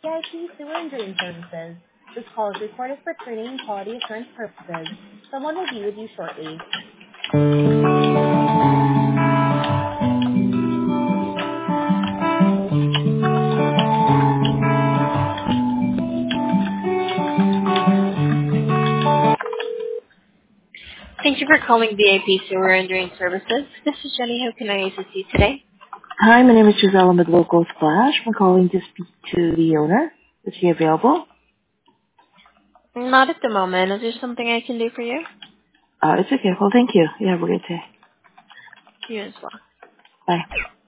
VIP Sewer and Drain Services. This call is recorded for training and quality assurance purposes. Someone will be with you shortly. Thank you for calling VIP Sewer and Drain Services. This is Jenny. How can I assist you today? Hi, my name is Giselle. I'm with Local Splash. I'm calling to speak to the owner. Is he available? Not at the moment. Is there something I can do for you? It's okay. Well, thank you. You have a great day. You as well. Bye.